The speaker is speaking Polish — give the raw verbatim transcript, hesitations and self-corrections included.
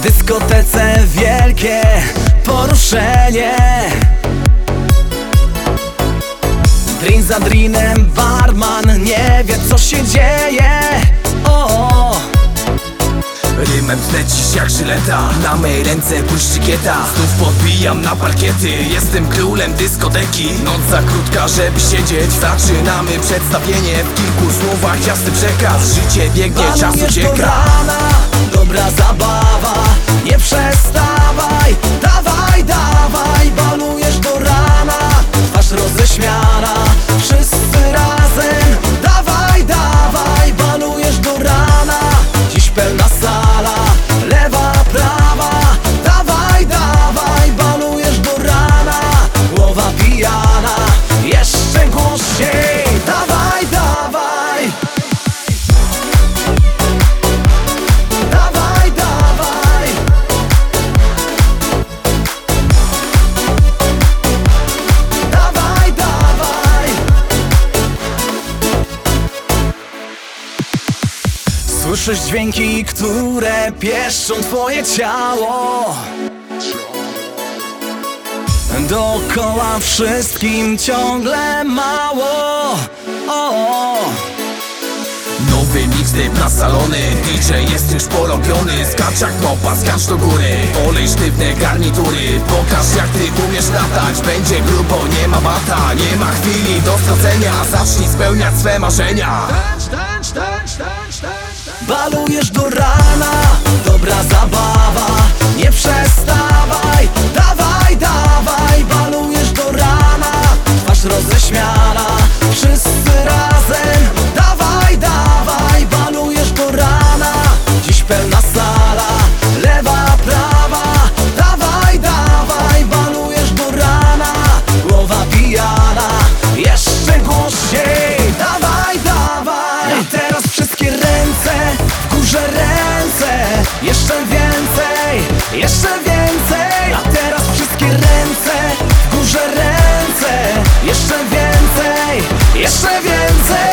dyskotece wielkie poruszenie. Drink za drinem, barman nie wie co się dzieje. O, o. Rymem lecisz jak żyleta, na mej ręce błyszczykieta. Znów podbijam na parkiety, jestem królem dyskoteki. Noc za krótka, żeby siedzieć, zaczynamy przedstawienie. W kilku słowach jasny przekaz, życie biegnie, czas Balujesz ucieka. do rana, dobra zabawa, nie przestawaj. Dawaj, dawaj, balujesz do rana, twarz roześmiana, wszyscy razem. Dawaj, dawaj, balujesz do rana, dziś pełna sala, lewa, prawa. Dawaj, dawaj, balujesz do rana, głowa pijana, jeszcze głośniej. Dawaj, dawaj, dawaj, dawaj, dawaj, dawaj. Słyszysz dźwięki, które pieszczą twoje ciało. Dookoła wszystkim ciągle mało. O, o. Nowy mixtape na salony, D J jest już porobiony. Skacz jak mopa, skacz do góry, olej sztywne garnitury. Pokaż jak ty umiesz latać, będzie grubo, nie ma bata. Nie ma chwili do stracenia, zacznij spełniać swe marzenia. Balujesz do rana, dobra zabawa, nie przestawaj. Dawaj, dawaj, balujesz do rana, twarz roześmiana, wszyscy razem. Dawaj, dawaj, balujesz do rana, dziś pełna sala, lewa, prawa. Dawaj, dawaj, balujesz do rana, głowa pijana, jeszcze głośniej. Dawaj, dawaj, a teraz wszystkie ręce w górze, ręce, jeszcze więcej, jeszcze więcej. A teraz wszystkie ręce w górze, ręce, jeszcze więcej, jeszcze więcej.